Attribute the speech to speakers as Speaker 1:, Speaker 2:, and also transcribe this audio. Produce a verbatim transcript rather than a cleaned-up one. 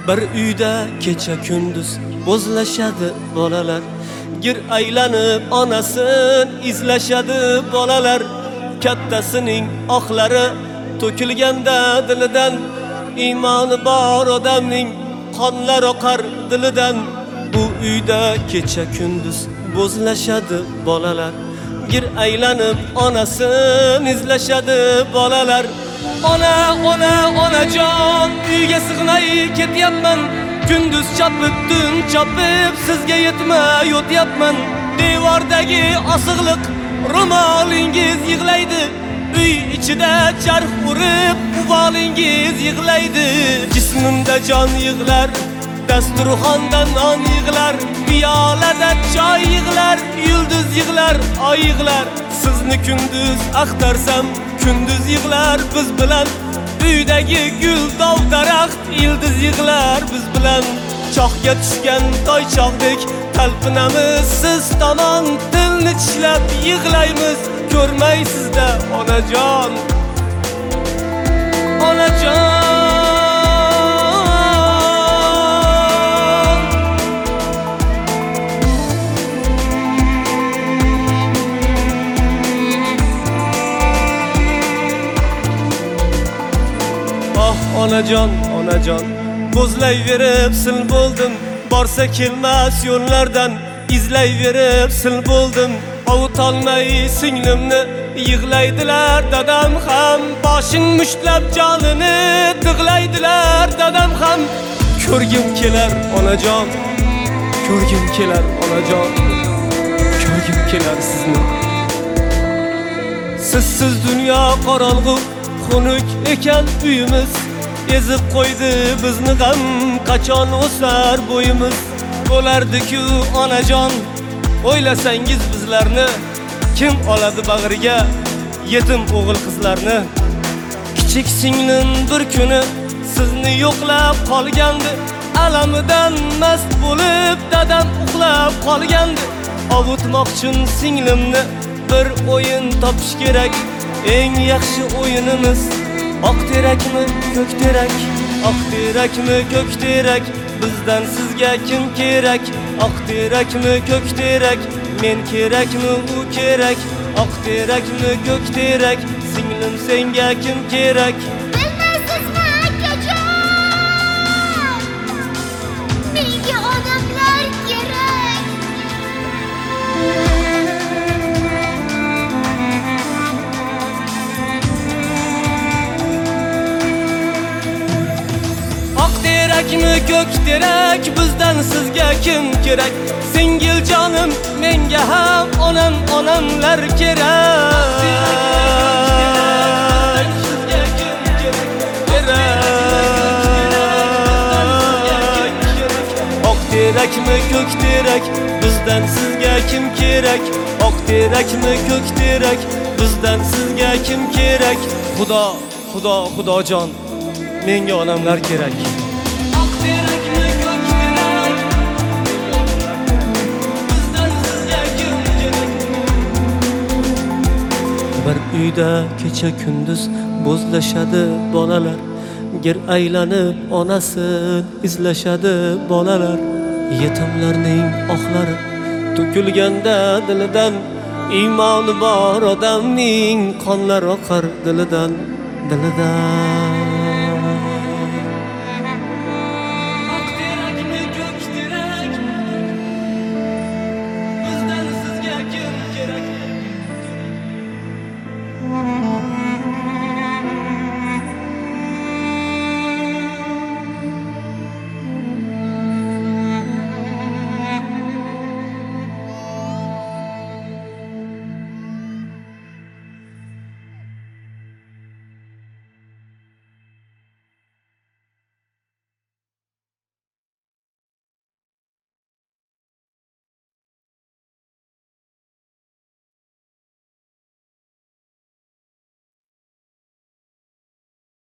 Speaker 1: Bir uyda kecha kunduz o'zlashadi bolalar. Gir aylanib onasin izlashadi bolalar. Kattasining oqlari to'kilganda dilidan, iymoni bor odamning qonlar oqar dilidan. Bu uyda kecha kunduz o'zlashadi bolalar. Gir aylanib onasin izlashadi bolalar. Ona, ona, onajon, uyga sig'may ketyapman. Kunduz chopib, tun chopib, sizga yetmay o'tyapman. Devordagi osiqliq ro'molingiz yig'laydi. Uy ichida charx urib, uvolingiz yig'laydi. Jismimda jon yig'lar, dasturxonda non yig'lar, piyolada choy yig'lar, yulduz yig'lar, oy yig'lar. Sizni kunduz axtarsam, kunduz yig'lar biz bilan. Uydagi gul dov daraxt, yildiz yig'lar biz bilan. Choqga tushgan toychoqdek talpinamiz siz tomon. Tilni tishlab yig'laymiz, ko'rmaysizda onajon, onajon. Onajon, onajon, bo'zlayverib sil bo'ldim. Borsa kelmas yo'llardan izlayverib sil bo'ldim. Ovutolmay singlimni yig'laydilar dadam ham. Boshing mushtlab jonini tig'laydilar dadam ham. Ko'rgim kelar onajon, ko'rgim kelar onajon, ko'rgim kelar sizni. Sizsiz dunyo qorong'u, xunuk ekan uyimiz. Ezib qo'ydi bizni ham, qachon o'sar bo'yimiz. Bo'lardi-ku onajon, o'ylasangiz bizlarni. Kim oladi bag'riga yetim o'g'il qizlarni? Kichik singlim bir kuni sizni yo'qlab qolgandi. Alamidan mast bo'lib dadam uxlab qolgandi. Ovutmoqchun singlimni bir o'yin topish kerak. Eng yaxshi o'yinimiz oq terakmi, ko'k terak? Oq terakmi, ko'k terak? Bizdan sizga kim kerak? Oq terakmi, ko'k terak? Men kerakmi, u kerak? Oq terakmi, ko'k terak? Singlim senga kim kerak?
Speaker 2: Bilmaysizmi akajon? Menga odamlar kerak.
Speaker 1: Terakmi, ko'k terak? Bizdan sizga kim kerak? Singil jonim, menga ham onam, onamlar kerak. Sizga kim kerak? Oq terakmi, ko'k terak? Bizdan sizga kim kerak? Oq terakmi, ko'k terak? Bizdan sizga kim kerak? Xudo, xudo, xudojon, menga onamlar kerak. Bir uyda kecha kunduz bo'zlashadi bolalar. Gir aylanib onasin izlashadi bolalar. Yetimlarning oqlari to'kilganda dilidan, iymoni bor odamning qonlari oqar dilidan, dilidan.